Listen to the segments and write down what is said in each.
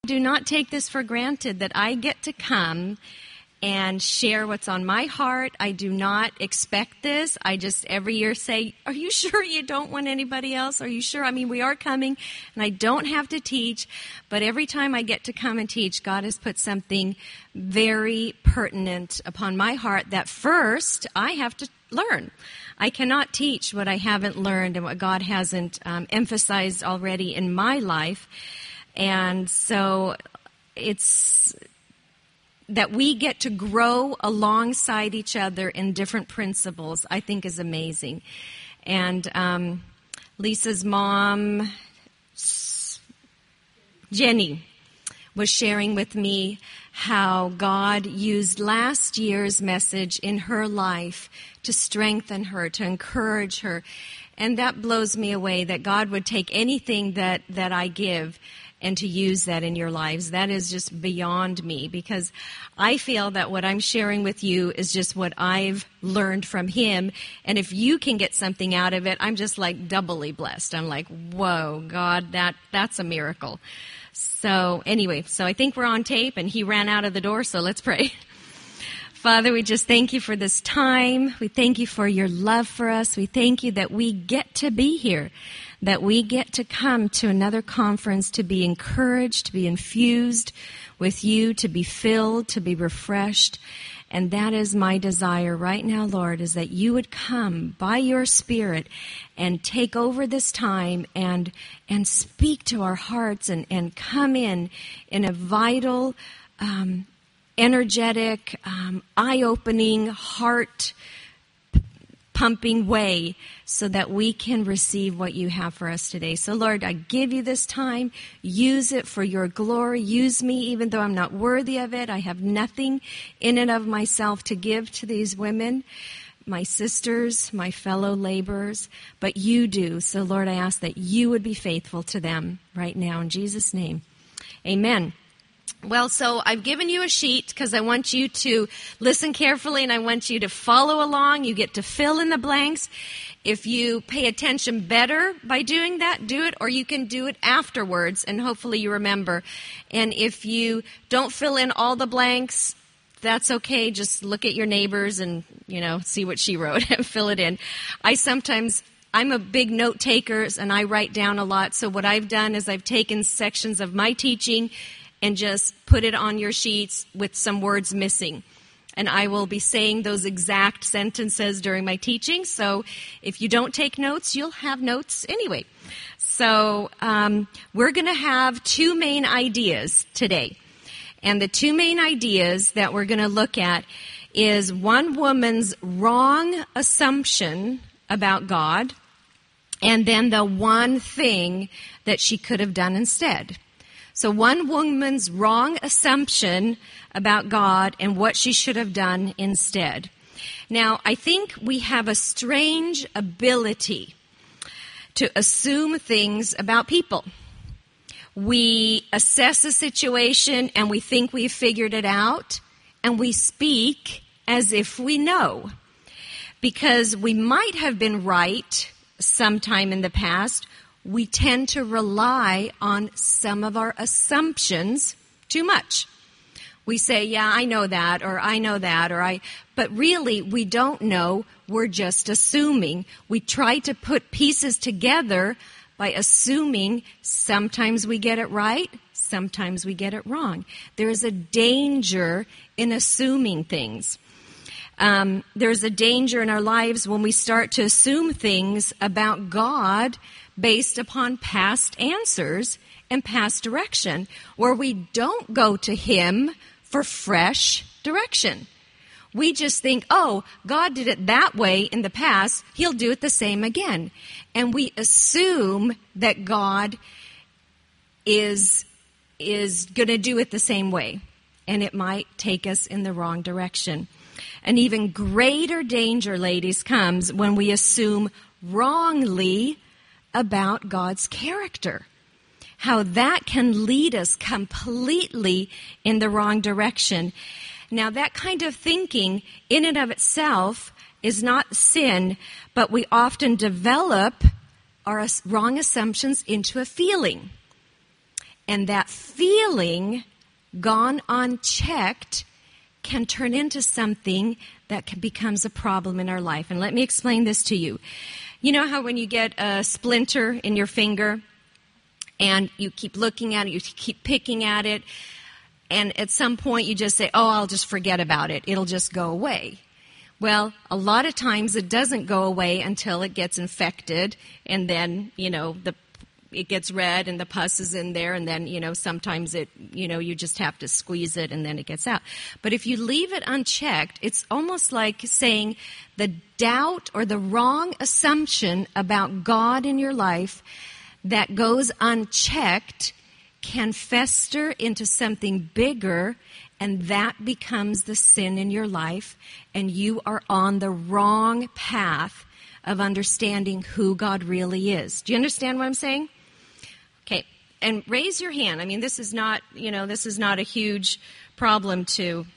Do not take this for granted that I get to come and share what's on my heart. I do not expect this. I just every year say, are you sure you don't want anybody else? Are you sure? I mean, we are coming and I don't have to teach, but every time I get to come and teach, God has put something very pertinent upon my heart that first I have to learn. I cannot teach what I haven't learned and what God hasn't emphasized already in my life. And so it's that we get to grow alongside each other in different principles, I think is amazing. And Lisa's mom, Jenny, was sharing with me how God used last year's message in her life to strengthen her, to encourage her. And that blows me away, that God would take anything that I give and to use that in your lives. That is just beyond me, because I feel that what I'm sharing with you is just what I've learned from Him. And if you can get something out of it, I'm just like doubly blessed. I'm like, whoa, God, that's a miracle. So anyway, so I think we're on tape, and he ran out of the door, so let's pray. Father, we just thank you for this time. We thank you for your love for us. We thank you that we get to be here, that we get to come to another conference to be encouraged, to be infused with you, to be filled, to be refreshed. And that is my desire right now, Lord, is that you would come by your Spirit and take over this time and speak to our hearts and come in a vital, energetic, eye-opening, heart-pumping way so that we can receive what you have for us today. So, Lord, I give you this time. Use it for your glory. Use me even though I'm not worthy of it. I have nothing in and of myself to give to these women, my sisters, my fellow laborers, but you do. So, Lord, I ask that you would be faithful to them right now in Jesus' name. Amen. Well, so I've given you a sheet because I want you to listen carefully and I want you to follow along. You get to fill in the blanks. If you pay attention better by doing that, do it, or you can do it afterwards and hopefully you remember. And if you don't fill in all the blanks, that's okay. Just look at your neighbors and, see what she wrote and fill it in. I'm a big note taker and I write down a lot. So what I've done is I've taken sections of my teaching and just put it on your sheets with some words missing. And I will be saying those exact sentences during my teaching. So if you don't take notes, you'll have notes anyway. So we're going to have two main ideas today. And the two main ideas that we're going to look at is one woman's wrong assumption about God, and then the one thing that she could have done instead. So one woman's wrong assumption about God and what she should have done instead. Now, I think we have a strange ability to assume things about people. We assess a situation and we think we've figured it out, and we speak as if we know. Because we might have been right sometime in the past, we tend to rely on some of our assumptions too much. We say, yeah, I know that, or I know that, but really we don't know. We're just assuming. We try to put pieces together by assuming. Sometimes we get it right, sometimes we get it wrong. There is a danger in assuming things. There's a danger in our lives when we start to assume things about God based upon past answers and past direction, where we don't go to Him for fresh direction. We just think, oh, God did it that way in the past, He'll do it the same again. And we assume that God is going to do it the same way. And it might take us in the wrong direction. An even greater danger, ladies, comes when we assume wrongly about God's character. How that can lead us completely in the wrong direction. Now, that kind of thinking in and of itself is not sin, but we often develop our wrong assumptions into a feeling. And that feeling gone unchecked can turn into something that becomes a problem in our life. And let me explain this to you. You know how when you get a splinter in your finger and you keep looking at it, you keep picking at it, and at some point you just say, oh, I'll just forget about it. It'll just go away. Well, a lot of times it doesn't go away until it gets infected, and then, it gets red and the pus is in there, and then, sometimes you just have to squeeze it and then it gets out. But if you leave it unchecked, it's almost like saying the doubt or the wrong assumption about God in your life that goes unchecked can fester into something bigger, and that becomes the sin in your life, and you are on the wrong path of understanding who God really is. Do you understand what I'm saying? Okay, and raise your hand. I mean, this is not a huge problem to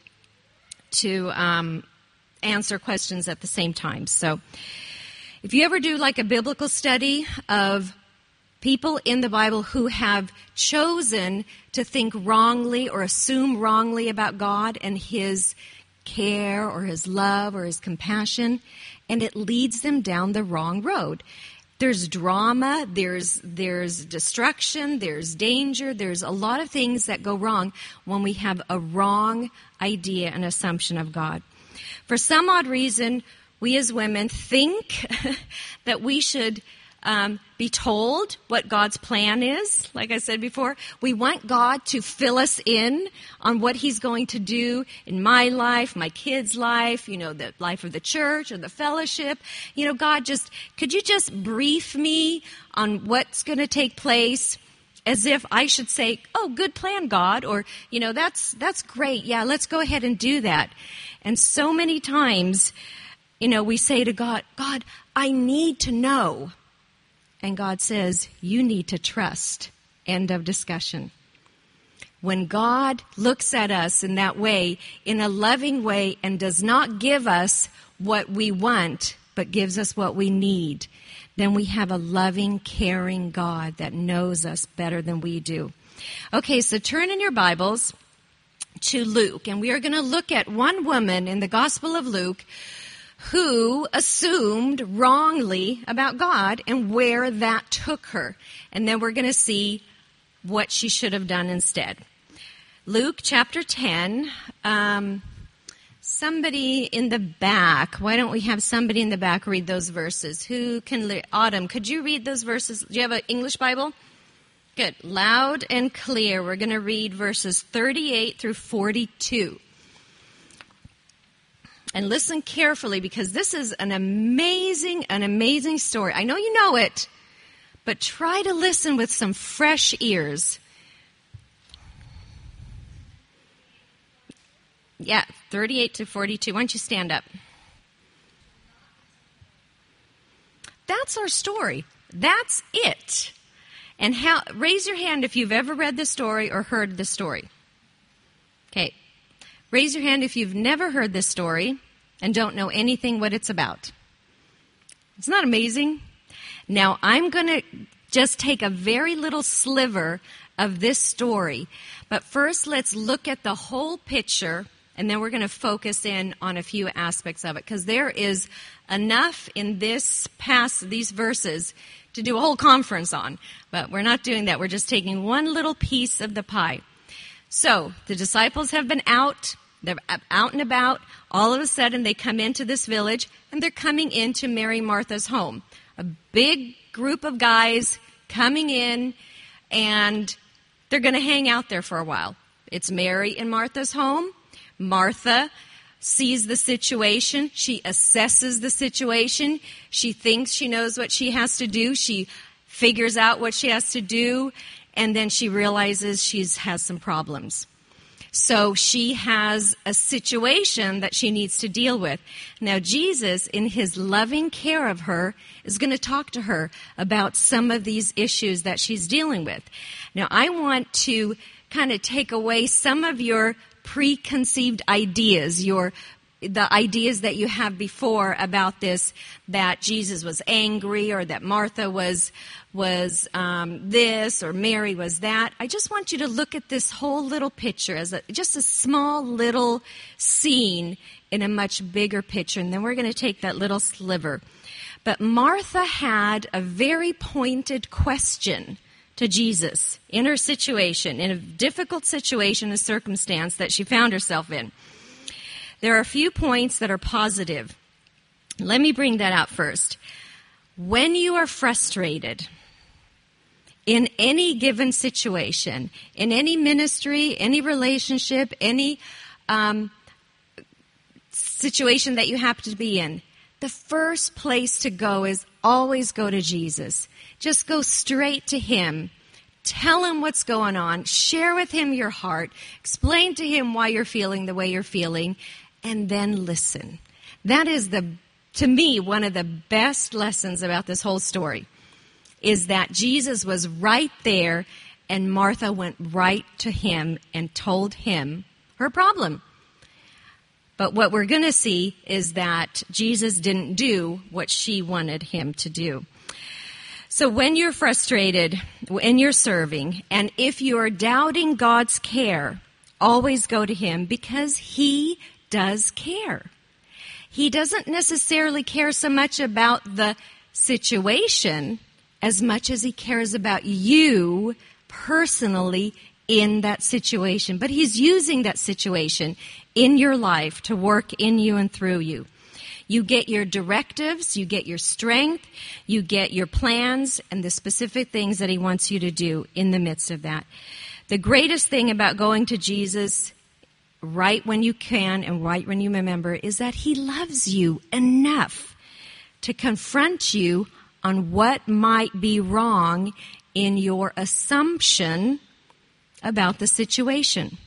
answer questions at the same time. So if you ever do like a biblical study of people in the Bible who have chosen to think wrongly or assume wrongly about God and His care or His love or His compassion, and it leads them down the wrong road. There's drama, there's destruction, there's danger, there's a lot of things that go wrong when we have a wrong idea and assumption of God. For some odd reason, we as women think that we should be told what God's plan is. Like I said before, we want God to fill us in on what He's going to do in my life, my kids' life, the life of the church or the fellowship. God, could you just brief me on what's going to take place, as if I should say, oh, good plan, God, or, that's great. Yeah, let's go ahead and do that. And so many times, we say to God, God, I need to know. And God says, you need to trust. End of discussion. When God looks at us in that way, in a loving way, and does not give us what we want, but gives us what we need, then we have a loving, caring God that knows us better than we do. Okay, so turn in your Bibles to Luke, and we are going to look at one woman in the Gospel of Luke who assumed wrongly about God and where that took her. And then we're going to see what she should have done instead. Luke chapter 10. Somebody in the back. Why don't we have somebody in the back read those verses? Who can? Autumn, could you read those verses? Do you have an English Bible? Good. Loud and clear. We're going to read verses 38 through 42. And listen carefully, because this is an amazing story. I know you know it, but try to listen with some fresh ears. Yeah, 38 to 42. Why don't you stand up? That's our story. That's it. And raise your hand if you've ever read this story or heard this story. Okay. Raise your hand if you've never heard this story and don't know anything what it's about. It's not amazing? Now, I'm going to just take a very little sliver of this story. But first, let's look at the whole picture, and then we're going to focus in on a few aspects of it, because there is enough in these verses to do a whole conference on. But we're not doing that. We're just taking one little piece of the pie. So, the disciples have been out. They're out and about. All of a sudden, they come into this village, and they're coming into Mary Martha's home. A big group of guys coming in, and they're going to hang out there for a while. It's Mary and Martha's home. Martha sees the situation. She assesses the situation. She thinks she knows what she has to do. She figures out what she has to do, and then she realizes she has some problems. So she has a situation that she needs to deal with. Now, Jesus, in His loving care of her, is going to talk to her about some of these issues that she's dealing with. Now, I want to kind of take away some of your preconceived ideas, your the ideas that you have before about this, that Jesus was angry or that Martha was this or Mary was that. I just want you to look at this whole little picture as just a small little scene in a much bigger picture, and then we're going to take that little sliver. But Martha had a very pointed question to Jesus in her situation, in a difficult situation, a circumstance that she found herself in. There are a few points that are positive. Let me bring that out first. When you are frustrated in any given situation, in any ministry, any relationship, any situation that you happen to be in, the first place to go is always go to Jesus. Just go straight to Him. Tell Him what's going on. Share with Him your heart. Explain to Him why you're feeling the way you're feeling. And then listen. That is, to me, one of the best lessons about this whole story, is that Jesus was right there and Martha went right to Him and told Him her problem. But what we're going to see is that Jesus didn't do what she wanted Him to do. So when you're frustrated, when you're serving, and if you're doubting God's care, always go to Him, because He does care. He doesn't necessarily care so much about the situation as much as He cares about you personally in that situation. But He's using that situation in your life to work in you and through you. You get your directives, you get your strength, you get your plans and the specific things that He wants you to do in the midst of that. The greatest thing about going to Jesus right when you can and right when you remember is that He loves you enough to confront you on what might be wrong in your assumption about the situation.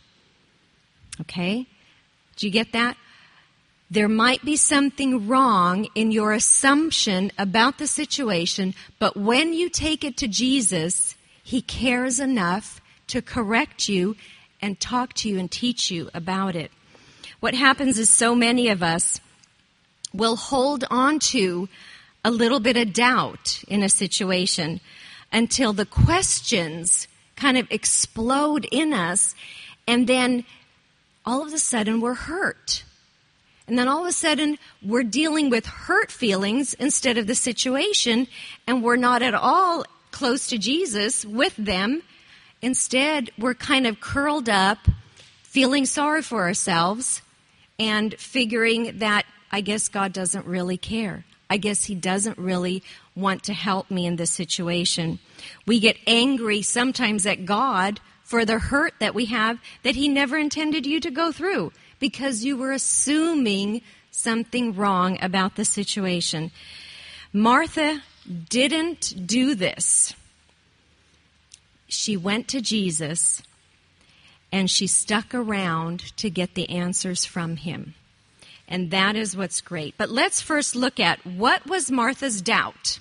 Okay? Do you get that? There might be something wrong in your assumption about the situation, but when you take it to Jesus, He cares enough to correct you and talk to you and teach you about it. What happens is so many of us will hold on to a little bit of doubt in a situation until the questions kind of explode in us, and then all of a sudden we're hurt. And then all of a sudden, we're dealing with hurt feelings instead of the situation, and we're not at all close to Jesus with them. Instead, we're kind of curled up, feeling sorry for ourselves, and figuring that, I guess God doesn't really care. I guess He doesn't really want to help me in this situation. We get angry sometimes at God for the hurt that we have that He never intended you to go through, because you were assuming something wrong about the situation. Martha didn't do this. She went to Jesus and she stuck around to get the answers from Him. And that is what's great. But let's first look at, what was Martha's doubt?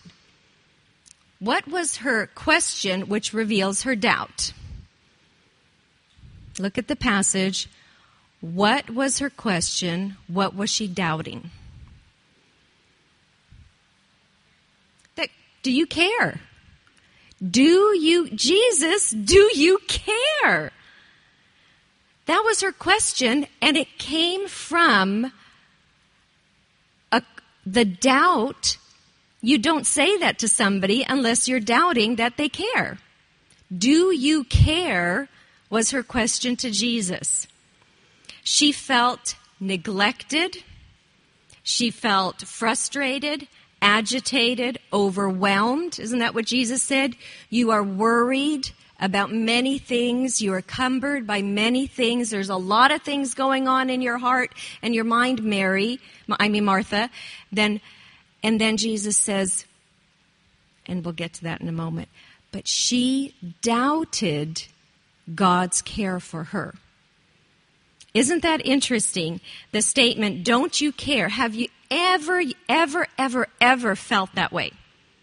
What was her question which reveals her doubt? Look at the passage. What was her question? What was she doubting? Do you care? Jesus, do you care? That was her question, and it came from the doubt. You don't say that to somebody unless you're doubting that they care. Do you care was her question to Jesus. She felt neglected. She felt frustrated, agitated, overwhelmed. Isn't that what Jesus said? You are worried about many things. You are cumbered by many things. There's a lot of things going on in your heart and your mind, Martha. And then Jesus says, and we'll get to that in a moment, but she doubted God's care for her. Isn't that interesting? The statement, don't you care? Have you ever felt that way?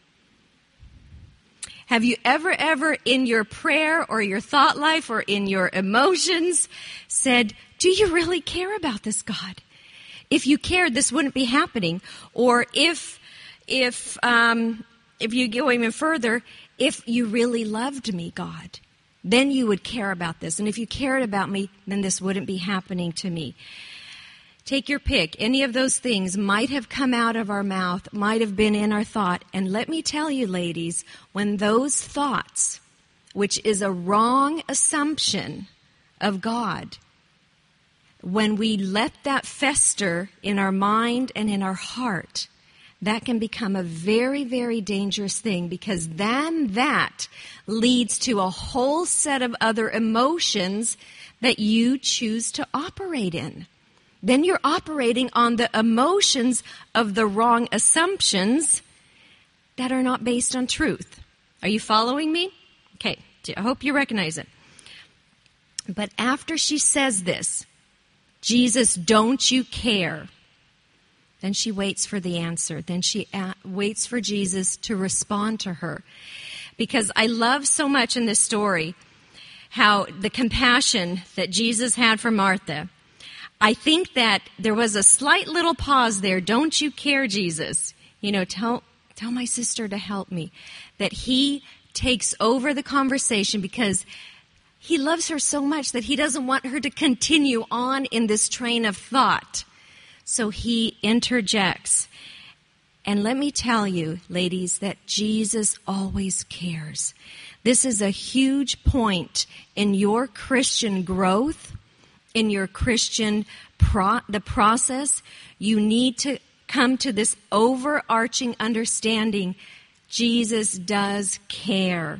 Have you ever in your prayer or your thought life or in your emotions said, do you really care about this, God? If you cared, this wouldn't be happening. Or if you go even further, if you really loved me, God, then you would care about this. And if you cared about me, then this wouldn't be happening to me. Take your pick. Any of those things might have come out of our mouth, might have been in our thought. And let me tell you, ladies, when those thoughts, which is a wrong assumption of God, when we let that fester in our mind and in our heart, that can become a very, very dangerous thing, because then that leads to a whole set of other emotions that you choose to operate in. Then you're operating on the emotions of the wrong assumptions that are not based on truth. Are you following me? Okay, I hope you recognize it. But after she says this, Jesus, don't you care? Then she waits for the answer. Then she waits for Jesus to respond to her. Because I love so much in this story how the compassion that Jesus had for Martha. I think that there was a slight little pause there. Don't you care, Jesus? You know, tell my sister to help me. That he takes over the conversation because he loves her so much that he doesn't want her to continue on in this train of thought. So he interjects. And let me tell you, ladies, that Jesus always cares. This is a huge point in your Christian growth, in your Christian the process. You need to come to this overarching understanding. Jesus does care.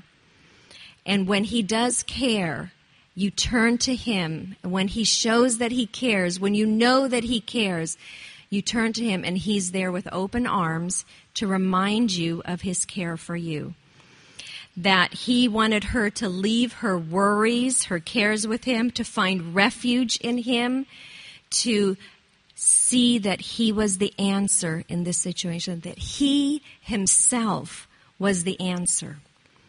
And when he does care, you turn to him. When he shows that he cares, when you know that he cares, you turn to him, and he's there with open arms to remind you of his care for you. That he wanted her to leave her worries, her cares with him, to find refuge in him, to see that he was the answer in this situation, that he himself was the answer.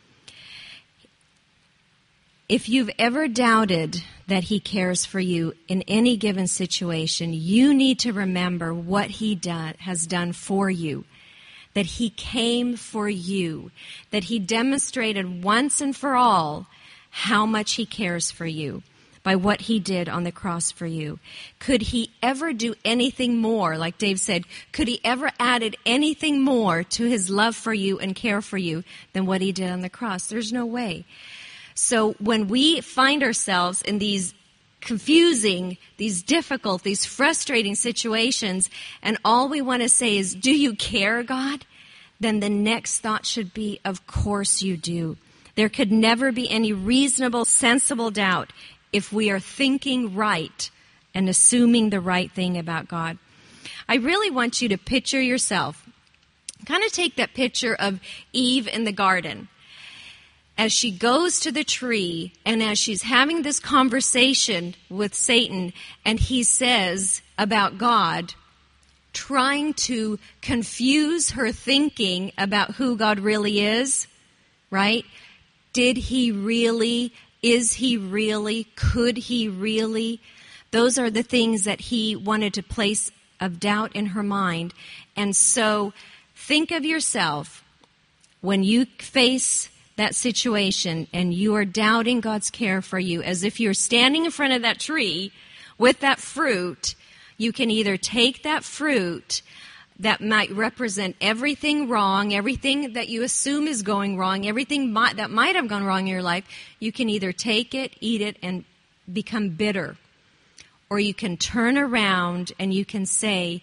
If you've ever doubted that he cares for you in any given situation, you need to remember what he has done for you. That he came for you. That he demonstrated once and for all how much he cares for you by what he did on the cross for you. Could he ever do anything more? Like Dave said, could he ever added anything more to his love for you and care for you than what he did on the cross? There's no way. So when we find ourselves in these confusing, these difficult, these frustrating situations, and all we want to say is, do you care, God? Then the next thought should be, of course you do. There could never be any reasonable, sensible doubt if we are thinking right and assuming the right thing about God. I really want you to picture yourself. Kind of take that picture of Eve in the garden. As she goes to the tree and as she's having this conversation with Satan, and he says about God, trying to confuse her thinking about who God really is, right? Did he really? Is he really? Could he really? Those are the things that he wanted to place of doubt in her mind. And so think of yourself when you face that situation and you are doubting God's care for you, as if you're standing in front of that tree with that fruit. You can either take that fruit that might represent everything wrong, everything that you assume is going wrong, everything that might have gone wrong in your life. You can either take it, eat it, and become bitter. Or you can turn around and you can say,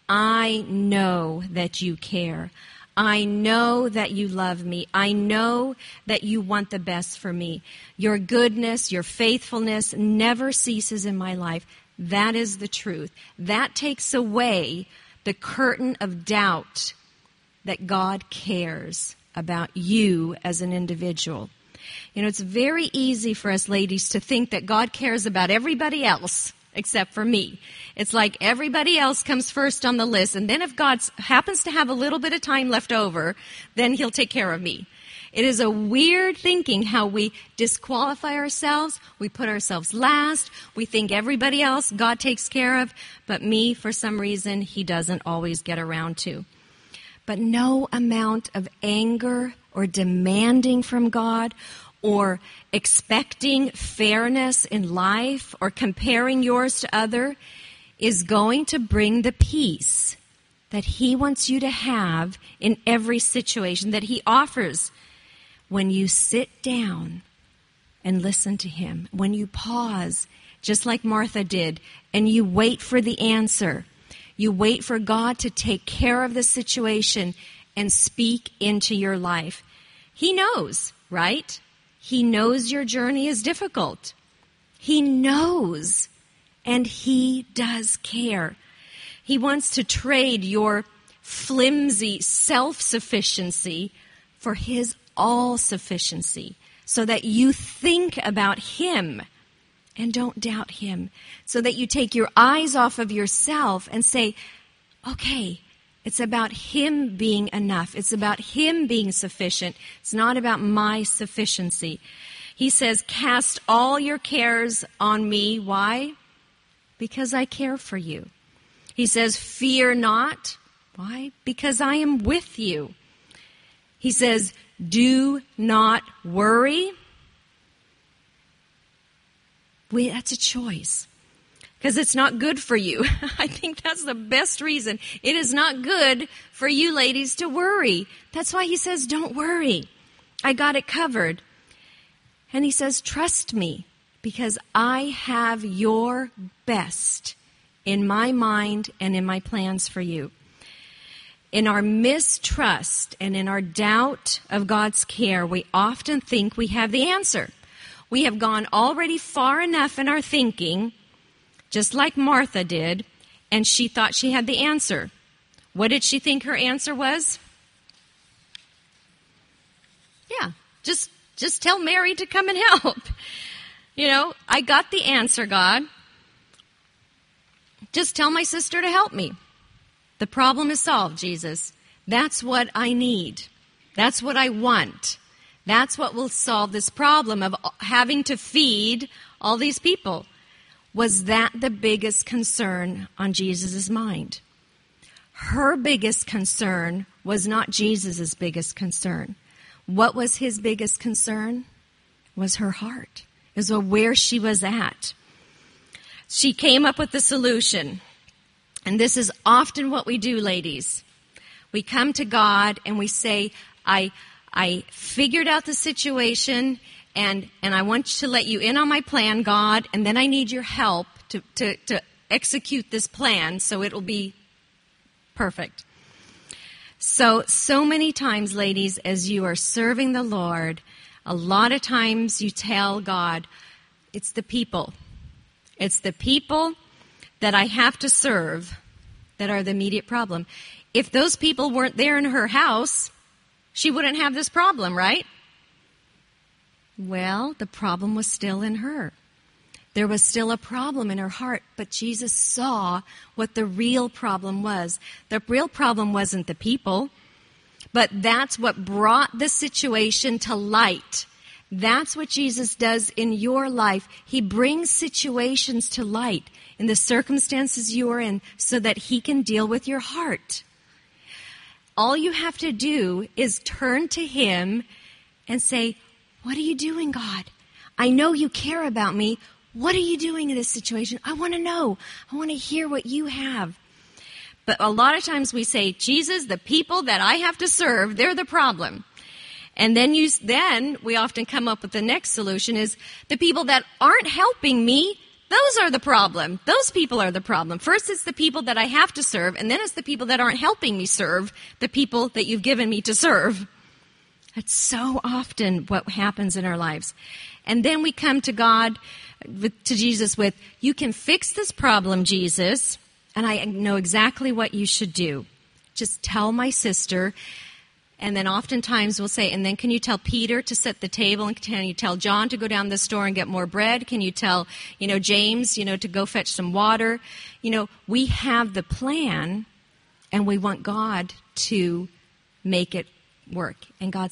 I know that you care. I know that you love me. I know that you want the best for me. Your goodness, your faithfulness never ceases in my life. That is the truth. That takes away the curtain of doubt that God cares about you as an individual. You know, it's very easy for us ladies to think that God cares about everybody else except for me. It's like everybody else comes first on the list, and then if God happens to have a little bit of time left over, then he'll take care of me. It is a weird thinking how we disqualify ourselves. We put ourselves last. We think everybody else God takes care of. But me, for some reason, he doesn't always get around to. But no amount of anger or demanding from God or expecting fairness in life or comparing yours to other is going to bring the peace that he wants you to have in every situation, that he offers when you sit down and listen to him, when you pause, just like Martha did, and you wait for the answer. You wait for God to take care of the situation and speak into your life. He knows, right? He knows your journey is difficult. He knows, and he does care. He wants to trade your flimsy self-sufficiency for his all-sufficiency so that you think about him and don't doubt him, so that you take your eyes off of yourself and say, okay, it's about him being enough. It's about him being sufficient. It's not about my sufficiency. He says, cast all your cares on me. Why? Because I care for you. He says, fear not. Why? Because I am with you. He says, do not worry. That's a choice. Because it's not good for you. I think that's the best reason. It is not good for you ladies to worry. That's why he says, don't worry. I got it covered. And he says, trust me, because I have your best in my mind and in my plans for you. In our mistrust and in our doubt of God's care, we often think we have the answer. We have gone already far enough in our thinking, just like Martha did, and she thought she had the answer. What did she think her answer was? Yeah, just tell Mary to come and help. You know, I got the answer, God. Just tell my sister to help me. The problem is solved, Jesus. That's what I need. That's what I want. That's what will solve this problem of having to feed all these people. Was that the biggest concern on Jesus' mind? Her biggest concern was not Jesus' biggest concern. What was his biggest concern? Was her heart. It was where she was at. She came up with the solution. And this is often what we do, ladies. We come to God and we say, I figured out the situation and I want to let you in on my plan, God, and then I need your help to execute this plan so it will be perfect. So many times, ladies, as you are serving the Lord, a lot of times you tell God, it's the people. It's the people that I have to serve that are the immediate problem. If those people weren't there in her house, she wouldn't have this problem, right? Well, the problem was still in her. There was still a problem in her heart, but Jesus saw what the real problem was. The real problem wasn't the people, but that's what brought the situation to light. That's what Jesus does in your life. He brings situations to light in the circumstances you are in so that he can deal with your heart. All you have to do is turn to him and say, what are you doing, God? I know you care about me. What are you doing in this situation? I want to know. I want to hear what you have. But a lot of times we say, Jesus, the people that I have to serve, they're the problem. And then we often come up with the next solution is the people that aren't helping me, those are the problem. Those people are the problem. First it's the people that I have to serve, and then it's the people that aren't helping me serve, the people that you've given me to serve. That's so often what happens in our lives. And then we come to God, to Jesus with, you can fix this problem, Jesus, and I know exactly what you should do. Just tell my sister. And then oftentimes we'll say, and then can you tell Peter to set the table? And can you tell John to go down the store and get more bread? Can you tell, James, to go fetch some water? We have the plan, and we want God to make it work. And God says,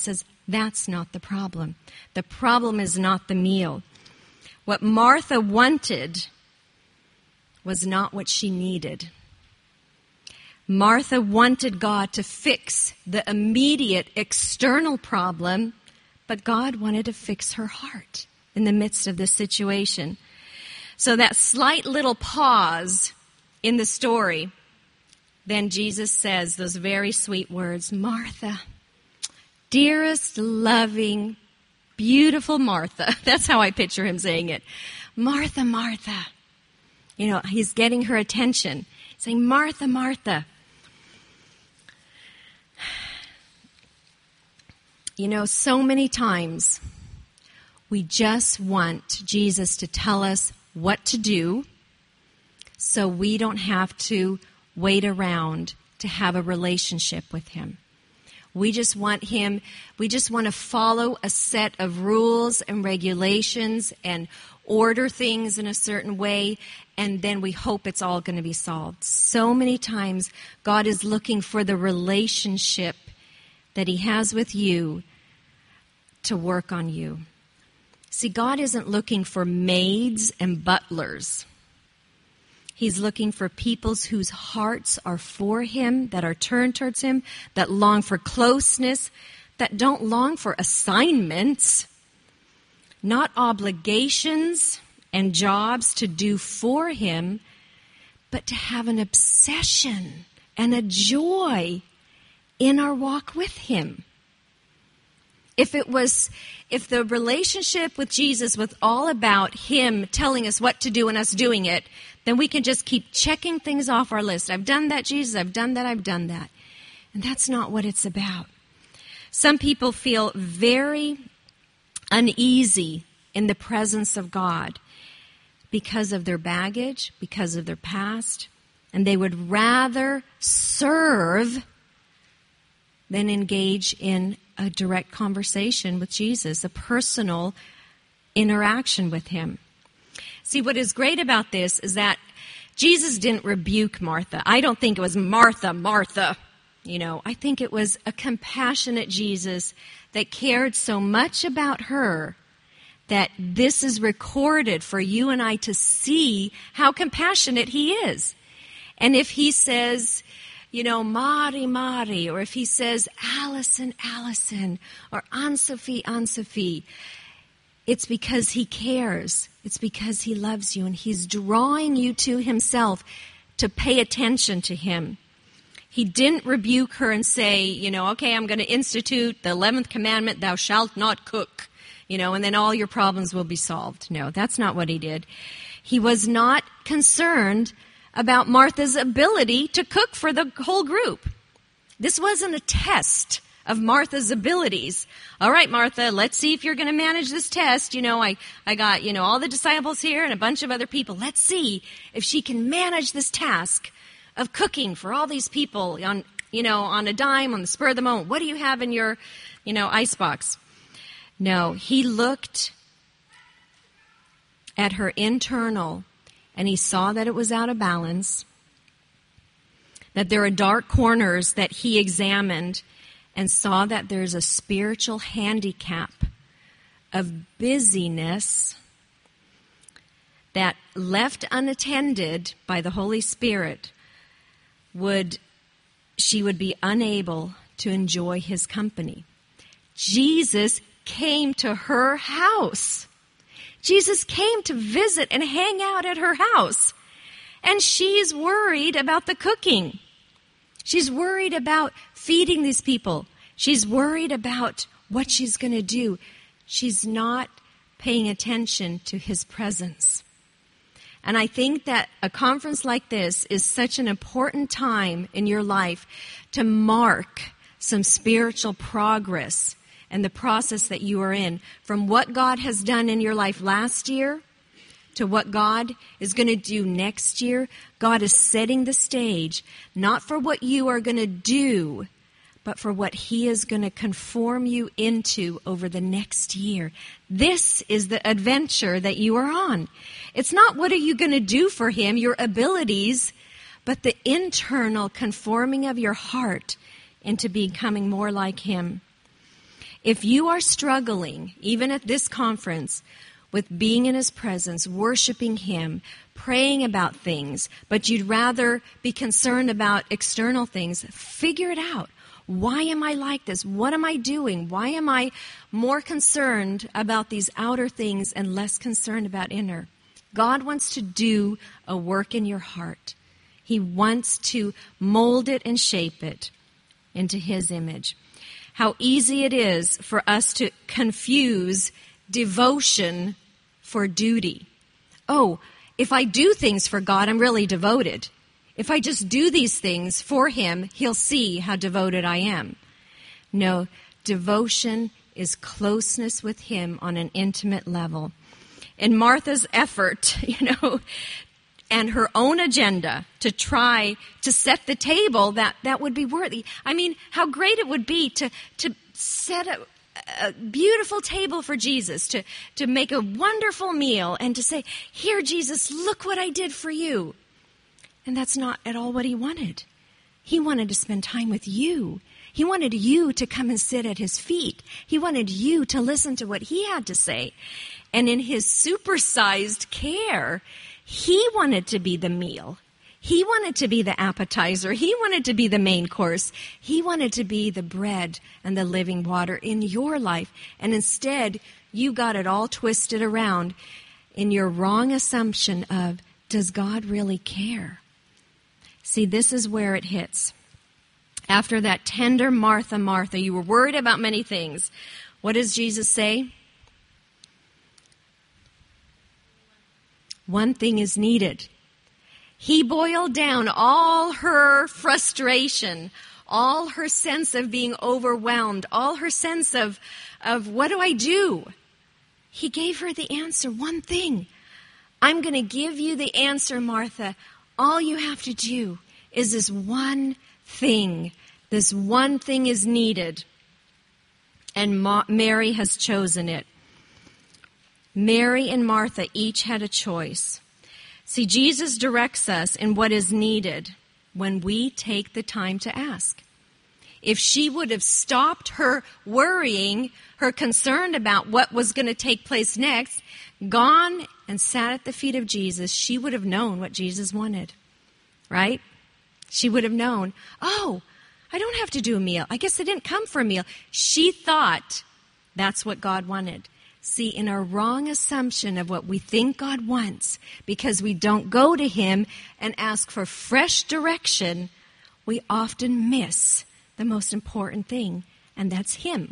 That's not the problem. The problem is not the meal. What Martha wanted was not what she needed. Martha wanted God to fix the immediate external problem, but God wanted to fix her heart in the midst of this situation. So that slight little pause in the story, then Jesus says those very sweet words, Martha, dearest, loving, beautiful Martha. That's how I picture him saying it. Martha, Martha. You know, he's getting her attention, saying, Martha, Martha. You know, so many times we just want Jesus to tell us what to do so we don't have to wait around to have a relationship with him. We just want to follow a set of rules and regulations and order things in a certain way, and then we hope it's all going to be solved. So many times God is looking for the relationship that he has with you to work on you. See, God isn't looking for maids and butlers. He's looking for peoples whose hearts are for him, that are turned towards him, that long for closeness, that don't long for assignments, not obligations and jobs to do for him, but to have an obsession and a joy in our walk with him. If the relationship with Jesus was all about him telling us what to do and us doing it, then we can just keep checking things off our list. I've done that, Jesus. I've done that. I've done that. And that's not what it's about. Some people feel very uneasy in the presence of God because of their baggage, because of their past, and they would rather serve than engage in a direct conversation with Jesus, a personal interaction with him. See, what is great about this is that Jesus didn't rebuke Martha. I don't think it was Martha, Martha. You know, I think it was a compassionate Jesus that cared so much about her that this is recorded for you and I to see how compassionate he is. And if he says, you know, Mari, Mari, or if he says, Allison, Allison, or Anne-Sophie, Anne-Sophie, it's because he cares. It's because he loves you, and he's drawing you to himself to pay attention to him. He didn't rebuke her and say, you know, okay, I'm going to institute the 11th commandment, thou shalt not cook, you know, and then all your problems will be solved. No, that's not what he did. He was not concerned about Martha's ability to cook for the whole group. This wasn't a test of Martha's abilities. All right, Martha, let's see if you're going to manage this test. You know, I got, you know, all the disciples here and a bunch of other people. Let's see if she can manage this task of cooking for all these people on, you know, on a dime, on the spur of the moment. What do you have in your, you know, icebox? No, he looked at her internal, and he saw that it was out of balance, that there are dark corners that he examined, and saw that there's a spiritual handicap of busyness that, left unattended by the Holy Spirit, she would be unable to enjoy his company. Jesus came to her house. Jesus came to visit and hang out at her house. And she's worried about the cooking. She's worried about feeding these people. She's worried about what she's going to do. She's not paying attention to his presence. And I think that a conference like this is such an important time in your life to mark some spiritual progress and the process that you are in, from what God has done in your life last year to what God is going to do next year. God is setting the stage, not for what you are going to do, but for what he is going to conform you into over the next year. This is the adventure that you are on. It's not what are you going to do for him, your abilities, but the internal conforming of your heart into becoming more like him. If you are struggling, even at this conference, with being in His presence, worshiping Him, praying about things, but you'd rather be concerned about external things, figure it out. Why am I like this? What am I doing? Why am I more concerned about these outer things and less concerned about inner? God wants to do a work in your heart. He wants to mold it and shape it into His image. How easy it is for us to confuse devotion for duty. Oh, if I do things for God, I'm really devoted. If I just do these things for Him, He'll see how devoted I am. No, devotion is closeness with Him on an intimate level. And Martha's effort, and her own agenda to try to set the table that would be worthy. I mean, how great it would be to set a beautiful table for Jesus, to make a wonderful meal and to say, here, Jesus, look what I did for you. And that's not at all what He wanted. He wanted to spend time with you. He wanted you to come and sit at His feet. He wanted you to listen to what He had to say. And in His supersized care, He wanted to be the meal. He wanted to be the appetizer. He wanted to be the main course. He wanted to be the bread and the living water in your life. And instead, you got it all twisted around in your wrong assumption of, does God really care? See, this is where it hits. After that tender Martha, Martha, you were worried about many things. What does Jesus say? One thing is needed. He boiled down all her frustration, all her sense of being overwhelmed, all her sense of what do I do? He gave her the answer, one thing. I'm going to give you the answer, Martha. All you have to do is this one thing. This one thing is needed. And Mary has chosen it. Mary and Martha each had a choice. See, Jesus directs us in what is needed when we take the time to ask. If she would have stopped her worrying, her concern about what was going to take place next, gone and sat at the feet of Jesus, she would have known what Jesus wanted, right? She would have known, oh, I don't have to do a meal. I guess I didn't come for a meal. She thought that's what God wanted. See, in our wrong assumption of what we think God wants, because we don't go to Him and ask for fresh direction, we often miss the most important thing, and that's Him.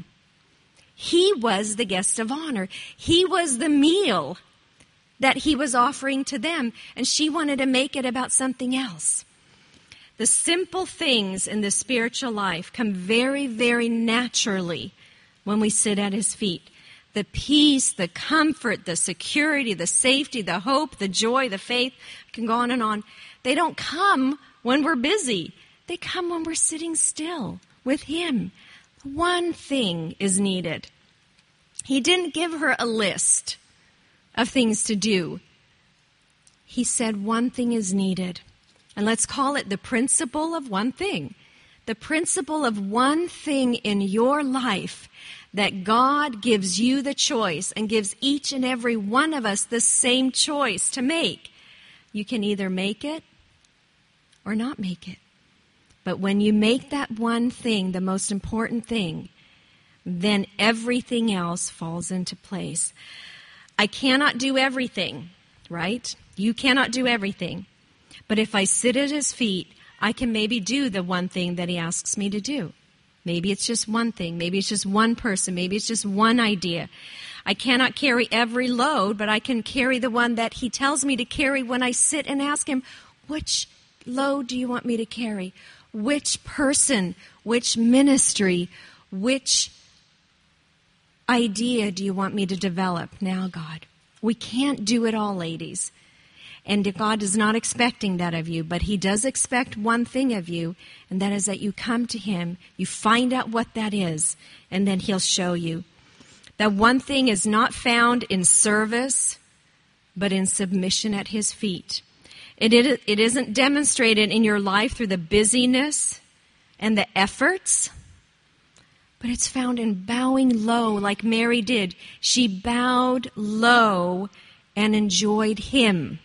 He was the guest of honor. He was the meal that He was offering to them, and she wanted to make it about something else. The simple things in the spiritual life come very, very naturally when we sit at His feet. The peace, the comfort, the security, the safety, the hope, the joy, the faith, I can go on and on. They don't come when we're busy. They come when we're sitting still with Him. One thing is needed. He didn't give her a list of things to do. He said one thing is needed. And let's call it the principle of one thing. The principle of one thing in your life that God gives you the choice and gives each and every one of us the same choice to make. You can either make it or not make it. But when you make that one thing the most important thing, then everything else falls into place. I cannot do everything, right? You cannot do everything. But if I sit at His feet, I can maybe do the one thing that He asks me to do. Maybe it's just one thing. Maybe it's just one person. Maybe it's just one idea. I cannot carry every load, but I can carry the one that He tells me to carry when I sit and ask Him, which load do you want me to carry? Which person, which ministry, which idea do you want me to develop now, God? We can't do it all, ladies. And God is not expecting that of you, but He does expect one thing of you, and that is that you come to Him, you find out what that is, and then He'll show you. That one thing is not found in service, but in submission at His feet. It isn't demonstrated in your life through the busyness and the efforts, but it's found in bowing low like Mary did. She bowed low and enjoyed him.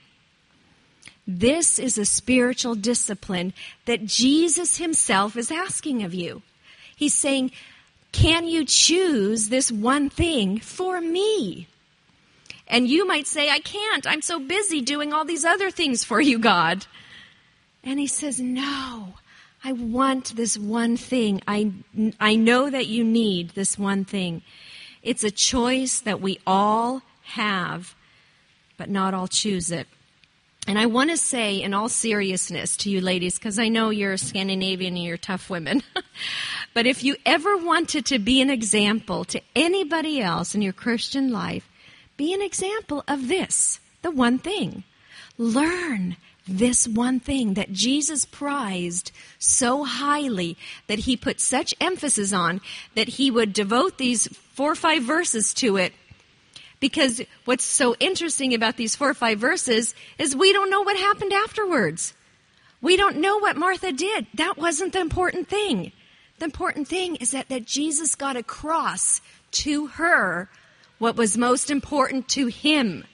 This is a spiritual discipline that Jesus himself is asking of you. He's saying, can you choose this one thing for me? And you might say, I can't. I'm so busy doing all these other things for you, God. And he says, no, I want this one thing. I know that you need this one thing. It's a choice that we all have, but not all choose it. And I want to say in all seriousness to you ladies, because I know you're Scandinavian and you're tough women, but if you ever wanted to be an example to anybody else in your Christian life, be an example of this, the one thing. Learn this one thing that Jesus prized so highly, that he put such emphasis on, that he would devote these 4 or 5 verses to it. Because what's so interesting about these 4 or 5 verses is we don't know what happened afterwards. We don't know what Martha did. That wasn't the important thing. The important thing is that Jesus got across to her what was most important to him.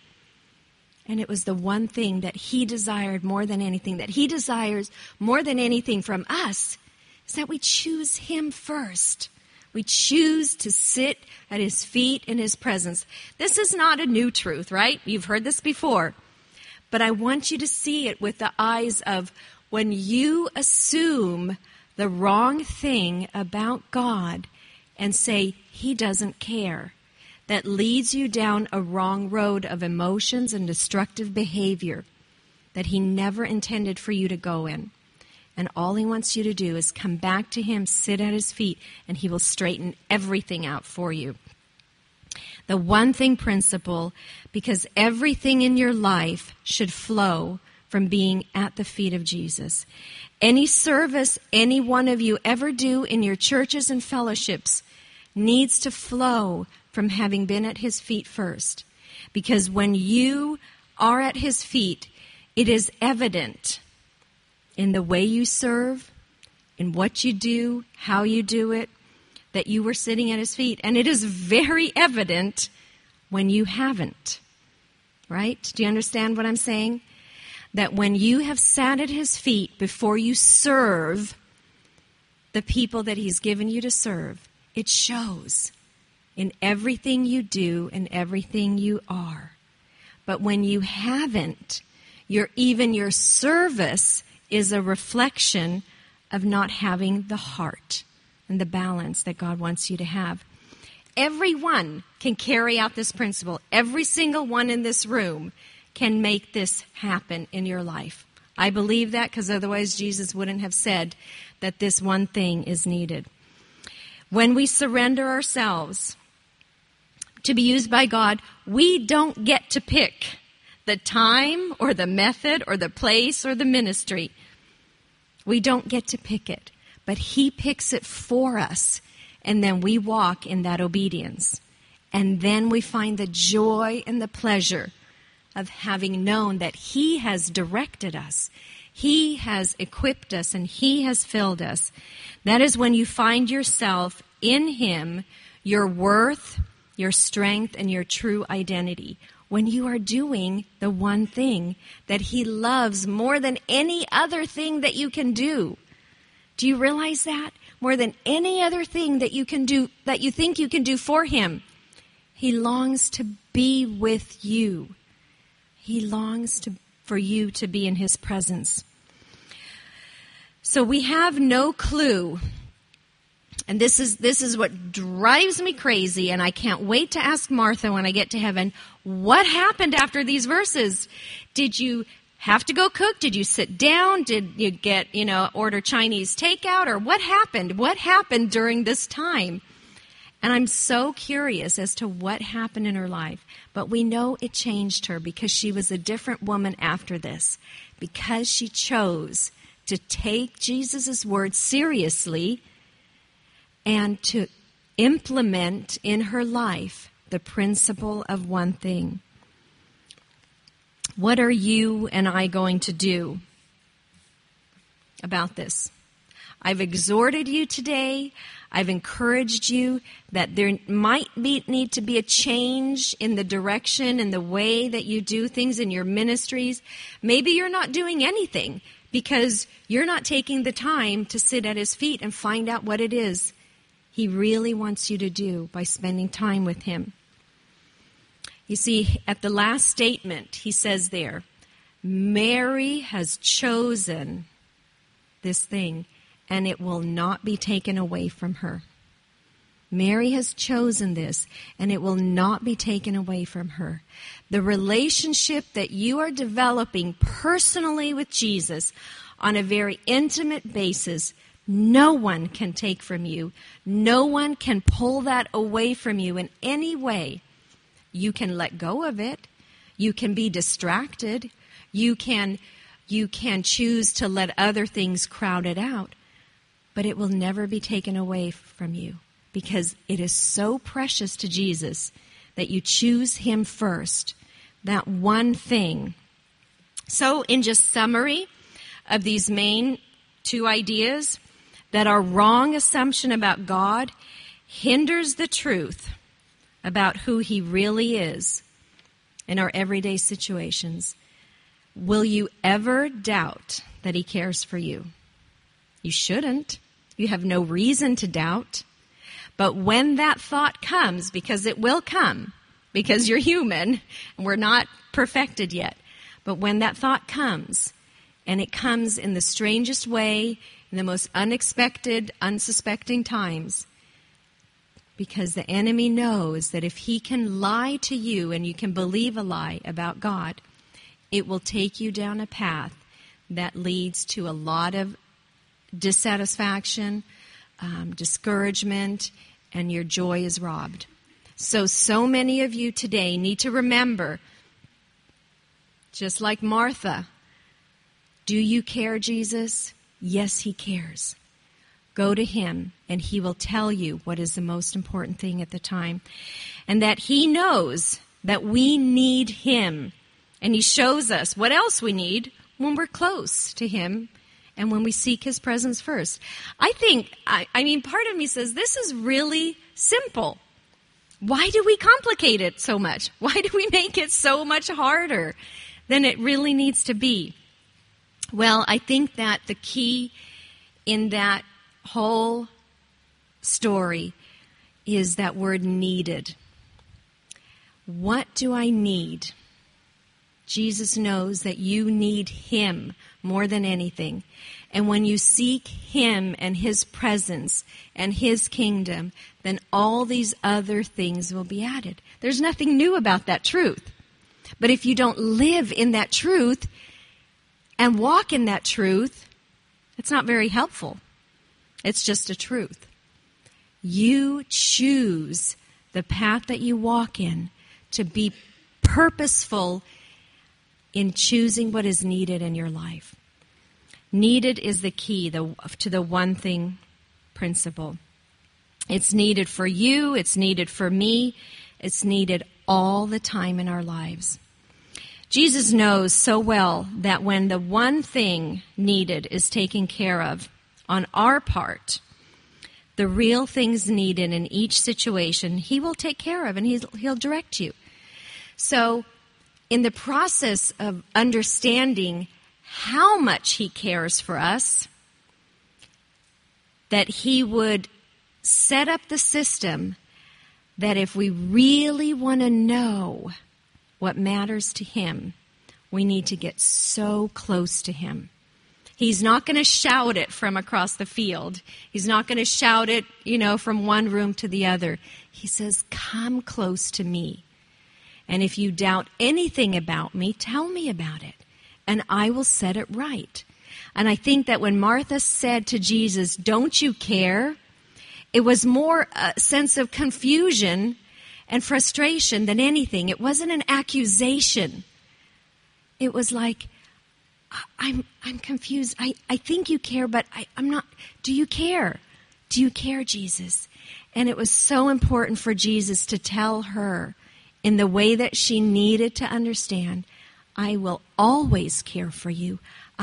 And it was the one thing that he desired more than anything, that he desires more than anything from us, is that we choose him first. We choose to sit at his feet in his presence. This is not a new truth, right? You've heard this before. But I want you to see it with the eyes of when you assume the wrong thing about God and say he doesn't care, that leads you down a wrong road of emotions and destructive behavior that he never intended for you to go in. And all he wants you to do is come back to him, sit at his feet, and he will straighten everything out for you. The one thing principle, because everything in your life should flow from being at the feet of Jesus. Any service any one of you ever do in your churches and fellowships needs to flow from having been at his feet first. Because when you are at his feet, it is evident in the way you serve, in what you do, how you do it, that you were sitting at his feet. And it is very evident when you haven't. Right? Do you understand what I'm saying? That when you have sat at his feet before you serve the people that he's given you to serve, it shows in everything you do and everything you are. But when you haven't, even your service is a reflection of not having the heart and the balance that God wants you to have. Everyone can carry out this principle. Every single one in this room can make this happen in your life. I believe that because otherwise Jesus wouldn't have said that this one thing is needed. When we surrender ourselves to be used by God, we don't get to pick the time or the method or the place or the ministry. We don't get to pick it, but he picks it for us, and then we walk in that obedience. And then we find the joy and the pleasure of having known that he has directed us, he has equipped us, and he has filled us. That is when you find yourself in him, your worth, your strength, and your true identity. When you are doing the one thing that he loves more than any other thing that you can do. Do you realize that? More than any other thing that you can do, that you think you can do for him, he longs to be with you. He longs for you to be in his presence. So we have no clue. And this is what drives me crazy, and I can't wait to ask Martha when I get to heaven, what happened after these verses? Did you have to go cook? Did you sit down? Did you get, order Chinese takeout? Or what happened? What happened during this time? And I'm so curious as to what happened in her life. But we know it changed her because she was a different woman after this. Because she chose to take Jesus' words seriously and to implement in her life the principle of one thing. What are you and I going to do about this? I've exhorted you today. I've encouraged you that there need to be a change in the direction and the way that you do things in your ministries. Maybe you're not doing anything because you're not taking the time to sit at his feet and find out what it is he really wants you to do by spending time with him. You see, at the last statement, he says there, Mary has chosen this thing, and it will not be taken away from her. Mary has chosen this, and it will not be taken away from her. The relationship that you are developing personally with Jesus on a very intimate basis, no one can take from you. No one can pull that away from you in any way. You can let go of it. You can be distracted. You can choose to let other things crowd it out. But it will never be taken away from you because it is so precious to Jesus that you choose him first, that one thing. So in just summary of these main two ideas, that our wrong assumption about God hinders the truth about who he really is in our everyday situations. Will you ever doubt that he cares for you? You shouldn't. You have no reason to doubt. But when that thought comes, because it will come, because you're human and we're not perfected yet, but when that thought comes, and it comes in the strangest way, in the most unexpected, unsuspecting times, because the enemy knows that if he can lie to you and you can believe a lie about God, it will take you down a path that leads to a lot of dissatisfaction, discouragement, and your joy is robbed. So many of you today need to remember, just like Martha, do you care, Jesus? Yes, he cares. Go to him, and he will tell you what is the most important thing at the time. And that he knows that we need him. And he shows us what else we need when we're close to him and when we seek his presence first. I think, part of me says, this is really simple. Why do we complicate it so much? Why do we make it so much harder than it really needs to be? Well, I think that the key in that whole story is that word needed. What do I need? Jesus knows that you need him more than anything. And when you seek him and his presence and his kingdom, then all these other things will be added. There's nothing new about that truth. But if you don't live in that truth and walk in that truth, it's not very helpful. It's just a truth. You choose the path that you walk in to be purposeful in choosing what is needed in your life. Needed is the key to the one thing principle. It's needed for you. It's needed for me. It's needed all the time in our lives. Jesus knows so well that when the one thing needed is taken care of on our part, the real things needed in each situation, he will take care of and he'll direct you. So in the process of understanding how much he cares for us, that he would set up the system that if we really want to know what matters to him, we need to get so close to him. He's not going to shout it from across the field. He's not going to shout it, from one room to the other. He says, come close to me. And if you doubt anything about me, tell me about it, and I will set it right. And I think that when Martha said to Jesus, don't you care? It was more a sense of confusion and frustration than anything. It wasn't an accusation. It was like, I'm confused. I think you care, but I'm not. Do you care? Do you care, Jesus? And it was so important for Jesus to tell her in the way that she needed to understand, I will always care for you. I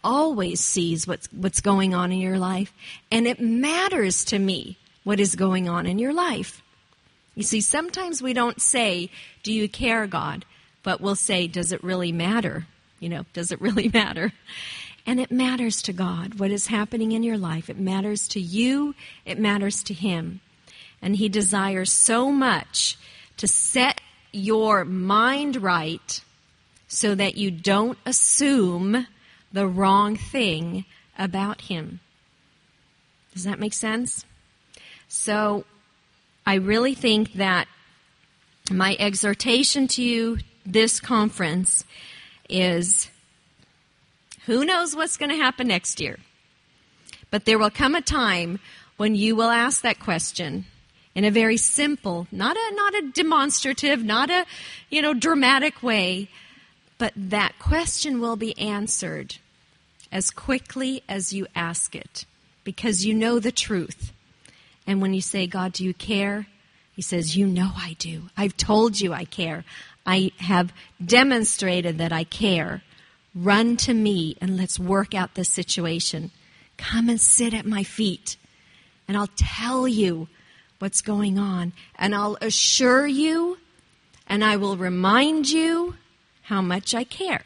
always sees what's going on in your life, and it matters to me what is going on in your life. You see, sometimes we don't say, do you care, God? But we'll say, does it really matter? Does it really matter? And it matters to God what is happening in your life. It matters to you. It matters to Him. And He desires so much to set your mind right so that you don't assume the wrong thing about Him. Does that make sense? So I really think that my exhortation to you this conference is, who knows what's going to happen next year? But there will come a time when you will ask that question in a very simple, not a demonstrative, not a dramatic way, but that question will be answered as quickly as you ask it, because you know the truth. And when you say, God, do you care? He says, you know I do. I've told you I care. I have demonstrated that I care. Run to me and let's work out this situation. Come and sit at my feet, and I'll tell you what's going on. And I'll assure you, and I will remind you how much I care.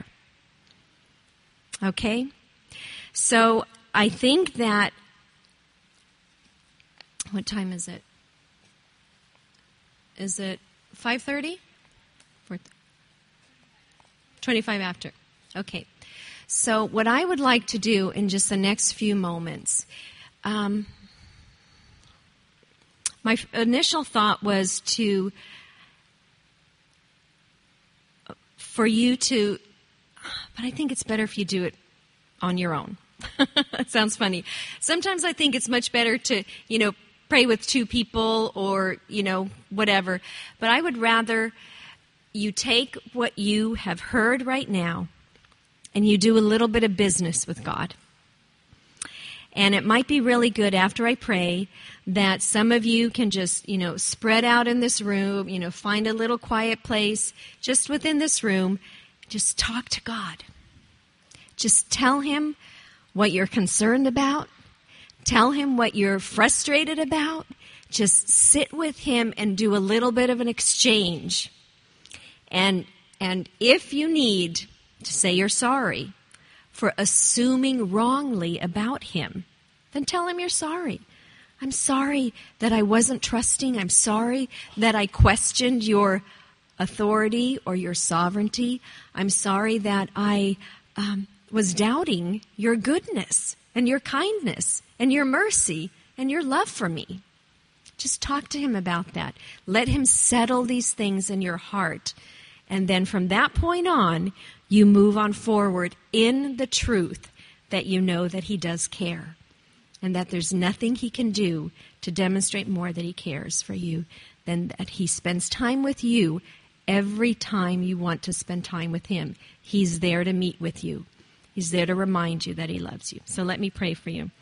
Okay? So I think that, what time is it? Is it 5:30? 25 after. Okay. So what I would like to do in just the next few moments, my initial thought was for you to, but I think it's better if you do it on your own. That sounds funny. Sometimes I think it's much better to, pray with two people or, whatever. But I would rather you take what you have heard right now and you do a little bit of business with God. And it might be really good after I pray that some of you can just, spread out in this room, find a little quiet place just within this room. Just talk to God. Just tell Him what you're concerned about. Tell Him what you're frustrated about. Just sit with Him and do a little bit of an exchange. And if you need to say you're sorry for assuming wrongly about Him, then tell Him you're sorry. I'm sorry that I wasn't trusting. I'm sorry that I questioned your authority or your sovereignty. I'm sorry that I was doubting your goodness and your kindness and your mercy and your love for me. Just talk to Him about that. Let Him settle these things in your heart. And then from that point on, you move on forward in the truth that you know that He does care and that there's nothing He can do to demonstrate more that He cares for you than that He spends time with you every time you want to spend time with Him. He's there to meet with you. He's there to remind you that He loves you. So let me pray for you.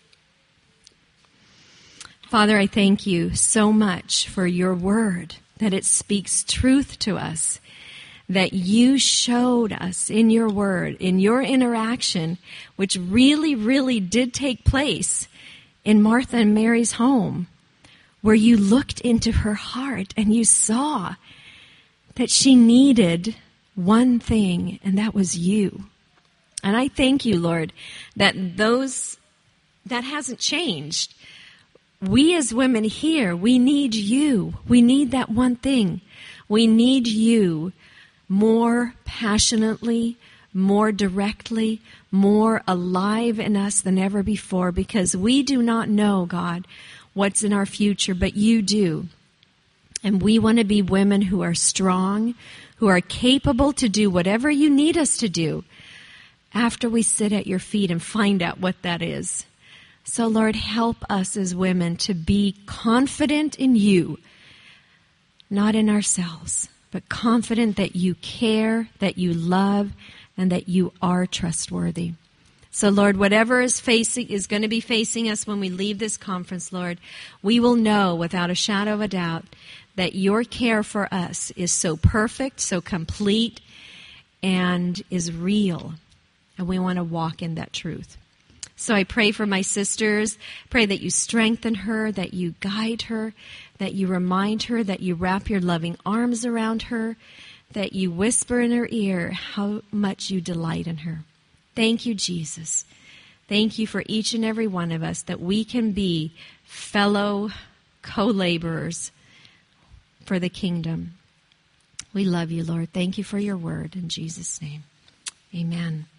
Father, I thank you so much for your word, that it speaks truth to us, that you showed us in your word, in your interaction, which really, really did take place in Martha and Mary's home, where you looked into her heart and you saw that she needed one thing, and that was you. And I thank you, Lord, that that hasn't changed. We as women here, we need you. We need that one thing. We need you more passionately, more directly, more alive in us than ever before, because we do not know, God, what's in our future, but you do. And we want to be women who are strong, who are capable to do whatever you need us to do after we sit at your feet and find out what that is. So, Lord, help us as women to be confident in you, not in ourselves, but confident that you care, that you love, and that you are trustworthy. So, Lord, whatever is going to be facing us when we leave this conference, Lord, we will know without a shadow of a doubt that your care for us is so perfect, so complete, and is real. And we want to walk in that truth. So I pray for my sisters. Pray that you strengthen her, that you guide her, that you remind her, that you wrap your loving arms around her, that you whisper in her ear how much you delight in her. Thank you, Jesus. Thank you for each and every one of us, that we can be fellow co-laborers for the kingdom. We love you, Lord. Thank you for your word. In Jesus' name, amen.